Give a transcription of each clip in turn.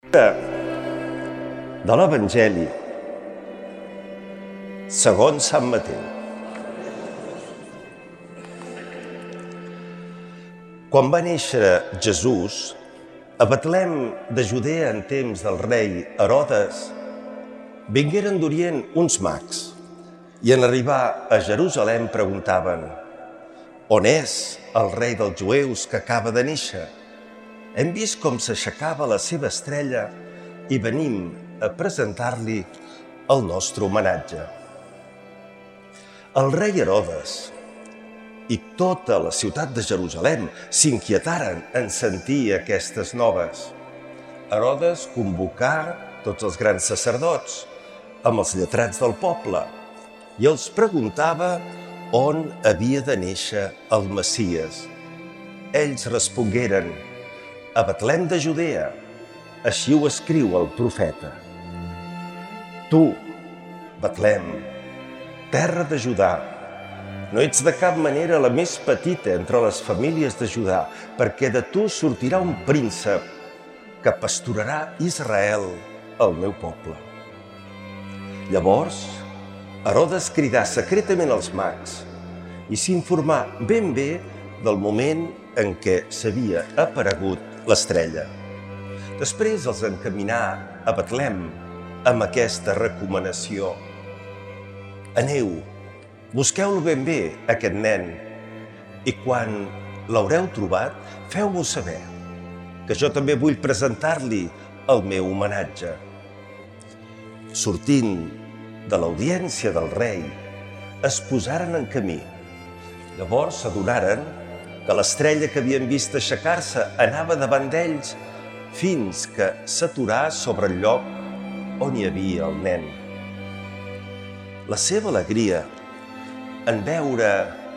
De l'Evangeli segons Sant Mateu. Quan va néixer Jesús, a Betlem de Judea en temps del rei Herodes, vingueren d'Orient uns mags i en arribar a Jerusalem preguntaven: «On és el rei dels jueus que acaba de néixer? Hem vist com s'aixecava la seva estrella i venim a presentar-li el nostre homenatge». El rei Herodes i tota la ciutat de Jerusalem s'inquietaren en sentir aquestes noves. Herodes convocà tots els grans sacerdots amb els lletrats del poble i els preguntava on havia de néixer el Messies. Ells respongueren: «A Betlem de Judea, així ho escriu el profeta. Tu, Betlem, terra de Judà, no ets de cap manera la més petita entre les famílies de Judà, perquè de tu sortirà un príncep que pasturarà Israel, el meu poble». Llavors, Herodes cridà secretament els mags i s'informà ben bé del moment en què s'havia aparegut l'estrella. Després els encaminà a Betlem amb aquesta recomanació: «Aneu, busqueu-lo ben bé, aquest nen, i quan l'haureu trobat, feu-m'ho saber, que jo també vull presentar-li el meu homenatge». Sortint de l'audiència del rei, es posaren en camí. Llavors s'adonaren que l'estrella que havien vist aixecar-se anava davant d'ells fins que s'aturà sobre el lloc on hi havia el nen. La seva alegria en veure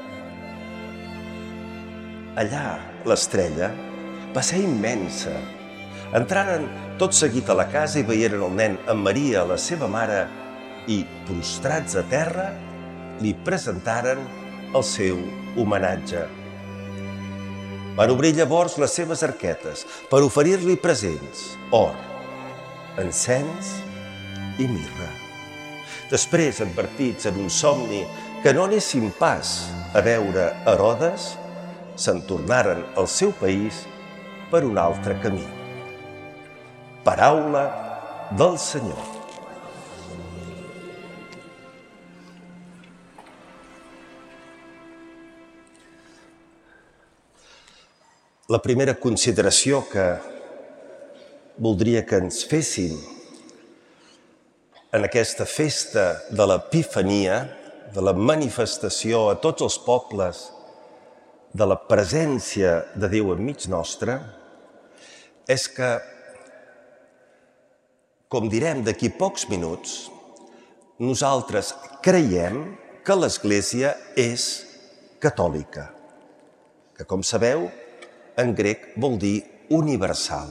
allà l'estrella va ser immensa. Entraren tot seguit a la casa i veieren el nen amb Maria, la seva mare, i, prostrats a terra, li presentaren el seu homenatge. Van obrir llavors les seves arquetes per oferir-li presents: or, encens i mirra. Després, advertits en un somni que no anessin pas a veure Herodes, se'n tornaren al seu país per un altre camí. Paraula del Senyor. La primera consideració que voldria que ens féssim en aquesta festa de l'Epifania, de la manifestació a tots els pobles de la presència de Déu enmig nostre, és que, com direm d'aquí pocs minuts, nosaltres creiem que l'Església és catòlica, que, com sabeu, en grec vol dir universal.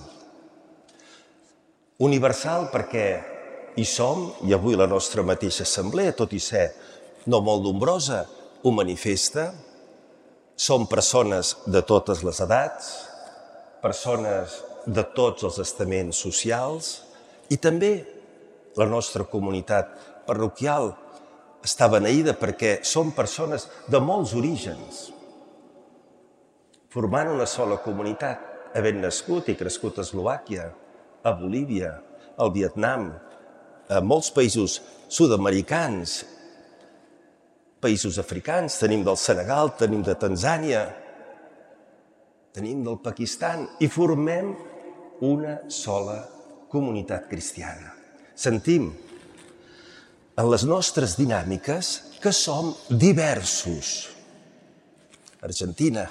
Universal perquè hi som, i avui la nostra mateixa assemblea, tot i ser no molt nombrosa, ho manifesta. Som persones de totes les edats, persones de tots els estaments socials, i també la nostra comunitat parroquial està beneïda perquè som persones de molts orígens, formant una sola comunitat, havent nascut i crescut a Eslovàquia, a Bolívia, al Vietnam, a molts països sud-americans, països africans, tenim del Senegal, tenim de Tanzània, tenim del Pakistan, i formem una sola comunitat cristiana. Sentim en les nostres dinàmiques que som diversos. Argentina.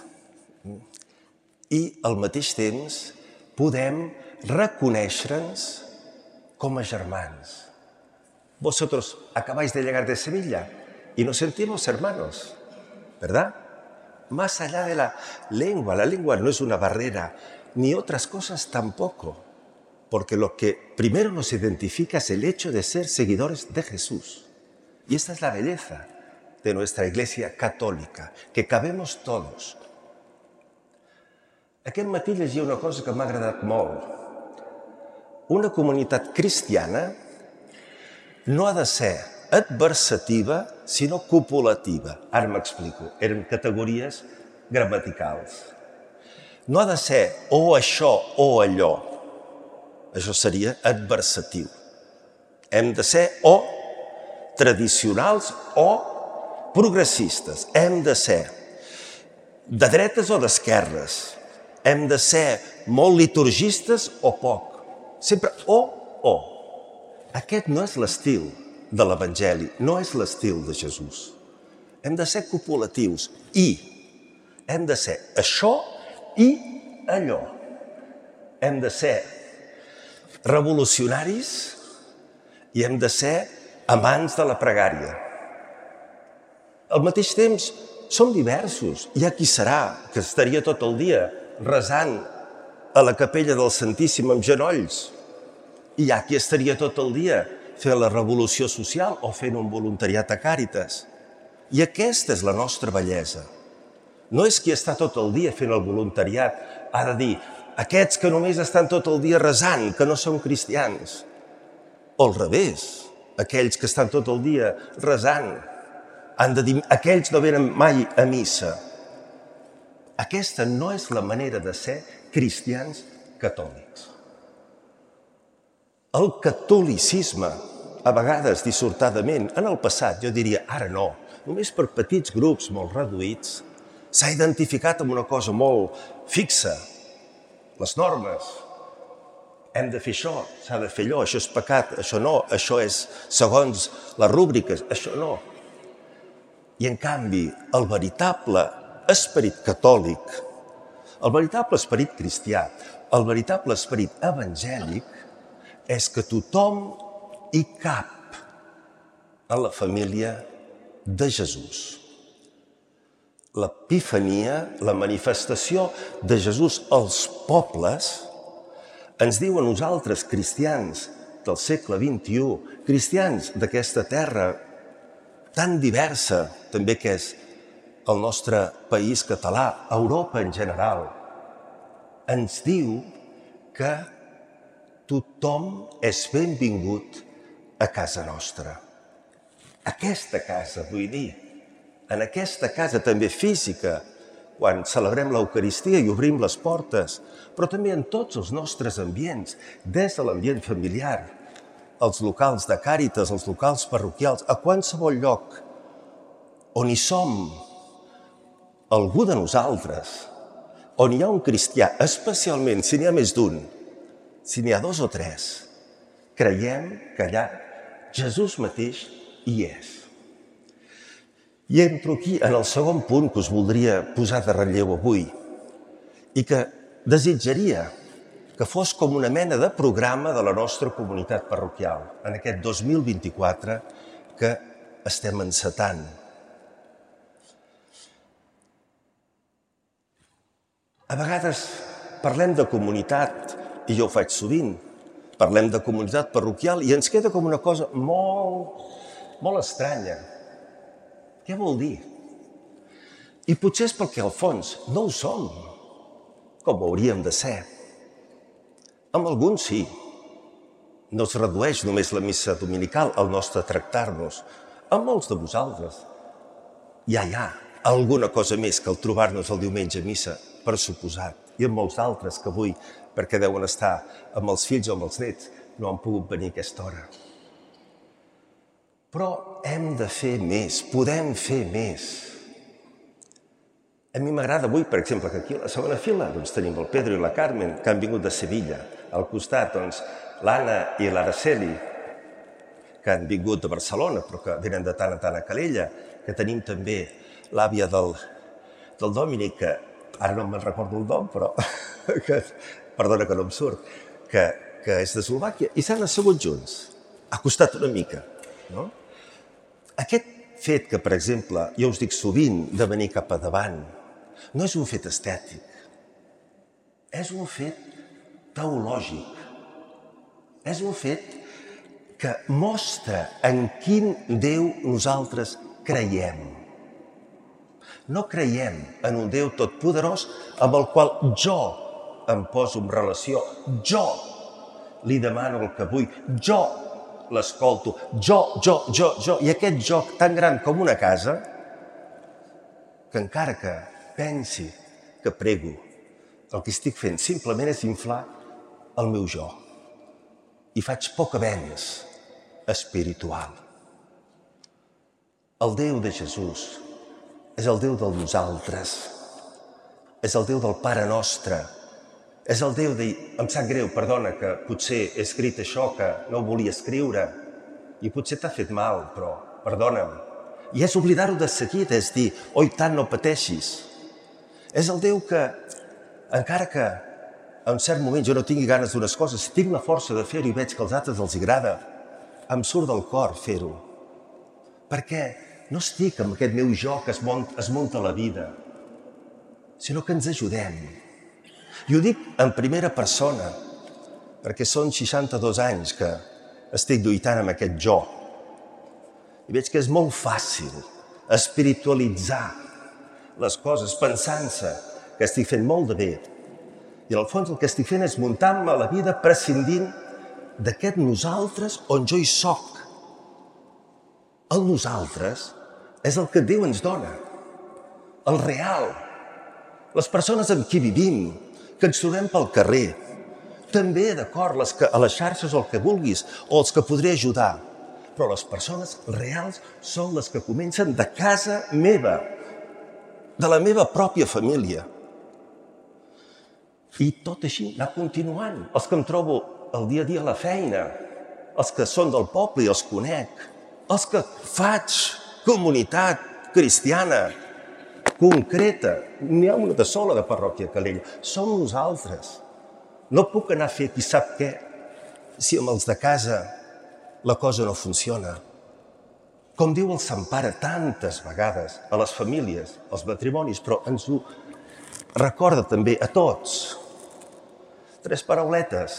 I al mateix temps podem reconèixer-nos com a germans. Vosotros acabáis de llegar de Sevilla y nos sentimos hermanos, ¿verdad? Más allá de la lengua no es una barrera, ni otras cosas tampoco, porque lo que primero nos identifica es el hecho de ser seguidores de Jesús. Y esta es la belleza de nuestra Iglesia católica, que cabemos todos. Aquest matí llegia una cosa que m'ha agradat molt. una comunitat cristiana no ha de ser adversativa, sinó copulativa. Ara m'explico. Eren categories gramaticals. No ha de ser o això o allò. Això seria adversatiu. Hem de ser o tradicionals o progressistes. Hem de ser de dretes o d'esquerres. Hem de ser molt liturgistes o poc. Sempre o. Aquest no és l'estil de l'Evangeli, no és l'estil de Jesús. Hem de ser copulatius i hem de ser això i allò. Hem de ser revolucionaris i hem de ser amants de la pregària. Al mateix temps, som diversos. Hi ha qui serà, que estaria tot el dia resant a la capella del Santíssim amb genolls. I hi ha qui estaria tot el dia fent la revolució social o fent un voluntariat a Càritas. I aquesta és la nostra bellesa. No és qui està tot el dia fent el voluntariat, ha de dir, aquests que només estan tot el dia resant, que no són cristians. O al revés, aquells que estan tot el dia resant, han de dir, aquells no venen mai a missa. Aquesta no és la manera de ser cristians catòlics. El catolicisme, a vegades dissortadament, en el passat, jo diria, ara no, només per petits grups molt reduïts, s'ha identificat amb una cosa molt fixa, les normes. Hem de fer això, s'ha de fer allò, això és pecat, això no, això és segons les rúbriques, això no. I en canvi, el veritable esperit catòlic, el veritable esperit cristià, el veritable esperit evangèlic, és que tothom hi cap a la família de Jesús. L'epifania, la manifestació de Jesús als pobles, ens diu a nosaltres, cristians del segle XXI, cristians d'aquesta terra tan diversa, també que és el nostre país català, Europa en general, ens diu que tothom és benvingut a casa nostra. Aquesta casa, vull dir, en aquesta casa també física, quan celebrem l'Eucaristia i obrim les portes, però també en tots els nostres ambients, des de l'ambient familiar, els locals de Càritas, els locals parroquials, a qualsevol lloc on hi som algú de nosaltres, on hi ha un cristià, especialment si n'hi ha més d'un, si n'hi ha dos o tres, creiem que allà Jesús mateix hi és. I entro aquí en el segon punt que us voldria posar de relleu avui i que desitjaria que fos com una mena de programa de la nostra comunitat parroquial en aquest 2024 que estem encetant. A vegades parlem de comunitat, i jo ho faig sovint, parlem de comunitat parroquial i ens queda com una cosa molt estranya. Què vol dir? I potser és perquè al fons no ho som, com hauríem de ser. Amb alguns sí. No es redueix només la missa dominical al nostre tractar-nos. Amb molts de vosaltres ja hi ha alguna cosa més que el trobar-nos el diumenge a missa, per suposat. I amb molts altres que avui, perquè deuen estar amb els fills o amb els nets, no han pogut venir a aquesta hora. Però hem de fer més, podem fer més. A mi m'agrada avui, per exemple, que aquí a la segona fila tenim el Pedro i la Carmen, que han vingut de Sevilla. Al costat, l'Anna i l'Araceli, que han vingut de Barcelona, però que venen de tant en tant a Calella, que tenim també l'àvia del Dominic, que ara no me'n recordo el nom, però perdona que no em surt, que és d'Eslovàquia, i s'han assegut junts. Ha costat una mica, no? Aquest fet que, per exemple, jo us dic sovint de venir cap a davant, no és un fet estètic, és un fet teològic, és un fet que mostra en quin Déu nosaltres creiem. No creiem en un Déu totpoderós amb el qual jo em poso en relació, jo, li demano el que vull, jo l'escolto, jo, i aquest joc tan gran com una casa, que encara que pensi que prego, el que estic fent simplement és inflar el meu jo. I faig poc avenç espiritual. El Déu de Jesús és el Déu del nosaltres, és el Déu del Pare Nostre, és el Déu de... Em sap greu, perdona, que potser he escrit això que no volia escriure i potser t'ha fet mal, però perdona'm. I és oblidar-ho de seguida, és dir, oi tant, no pateixis. És el Déu que, encara que en cert moment jo no tingui ganes d'unes coses, si tinc la força de fer-ho i veig que als altres els agrada, em surt del cor fer-ho. Perquè no estic amb aquest meu jo que es munta la vida, sinó que ens ajudem. I ho dic en primera persona, perquè són 62 anys que estic lluitant amb aquest jo. I veig que és molt fàcil espiritualitzar les coses pensant-se que estic fent molt de bé. I en el fons el que estic fent és muntar-me la vida prescindint d'aquest nosaltres on jo hi soc. El nosaltres és el que Déu ens dona, el real. Les persones amb qui vivim, que ens trobem pel carrer, també, d'acord, a les xarxes o el que vulguis, o els que podré ajudar, però les persones reals són les que comencen de casa meva, de la meva pròpia família. I tot així anar continuant. Els que em trobo el dia a dia a la feina, els que són del poble i els conec, els que faig comunitat cristiana, concreta. N'hi ha una de sola de Parròquia Calella. Som nosaltres. No puc anar a fer qui sap què si amb els de casa la cosa no funciona. Com diu el Sant Pare tantes vegades a les famílies, als matrimonis, però ens ho recorda també a tots. 3 parauletes.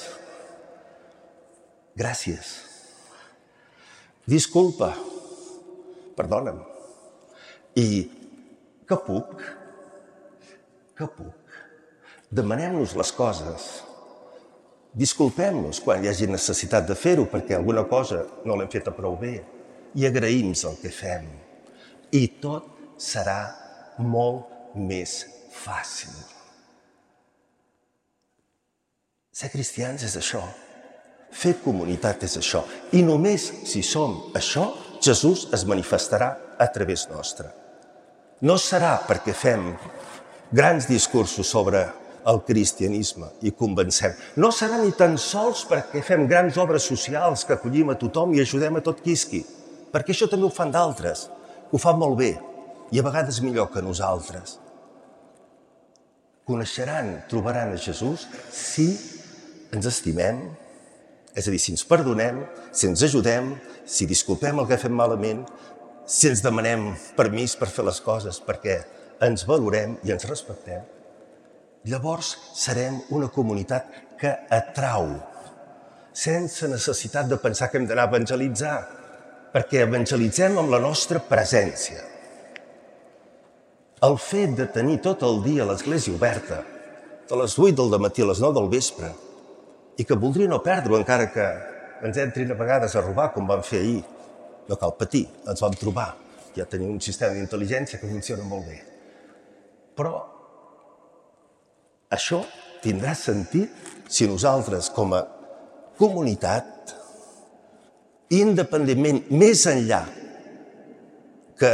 Gràcies. Disculpa. Perdona'm. I que puc? Que puc? Demanem-nos les coses. Disculpem-nos quan hi hagi necessitat de fer-ho perquè alguna cosa no l'hem feta prou bé i agraïm el que fem. I tot serà molt més fàcil. Ser cristians és això. Fer comunitat és això. I només si som això, Jesús es manifestarà a través nostre. No serà perquè fem grans discursos sobre el cristianisme i convencem. No serà ni tan sols perquè fem grans obres socials que acollim a tothom i ajudem a tot qui isqui, perquè això també ho fan d'altres, que ho fan molt bé i a vegades millor que nosaltres. Coneixeran, trobaran a Jesús si ens estimem, és a dir, si ens perdonem, si ens ajudem, si disculpem el que fem malament, si ens demanem permís per fer les coses perquè ens valorem i ens respectem. Llavors serem una comunitat que atrau, sense necessitat de pensar que hem d'anar a evangelitzar, perquè evangelitzem amb la nostra presència. El fet de tenir tot el dia l'església oberta, de les 8 del matí a les 9 del vespre, i que voldria no perdre-ho encara que ens entrin a vegades a robar, com vam fer ahir. No cal patir, ens vam trobar. Ja tenim un sistema d'intel·ligència que funciona molt bé. Però això tindrà sentit si nosaltres, com a comunitat, independentment, més enllà que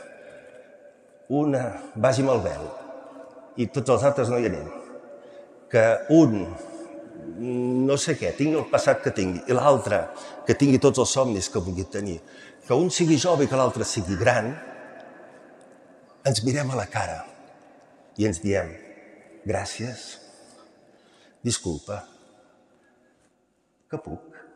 una vagi amb el vel i tots els altres no hi anem, que un no sé què, tingui el passat que tingui, i l'altre que tingui tots els somnis que vulgui tenir, que un sigui jove i que l'altre sigui gran, ens mirem a la cara i ens diem gràcies, disculpa, que puc.